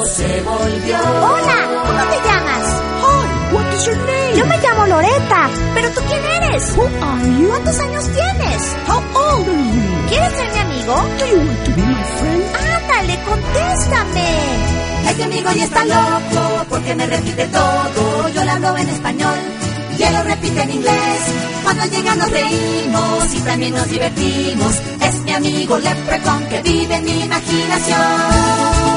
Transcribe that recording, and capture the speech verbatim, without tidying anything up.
loco se volvió. Hola, ¿cómo te llamas? Hi, what is your name? Yo me llamo Loretta. ¿Pero tú quién eres? Who are you? ¿Cuántos años tienes? How old are you? ¿Quieres ser mi amigo? Do you want to be my friend? Ándale, contéstame. Este amigo ya está loco porque me repite todo. Yo le hablo en español y él lo repite en inglés. Cuando llega nos reímos y también nos divertimos. Es mi amigo Leprechaun que vive en mi imaginación.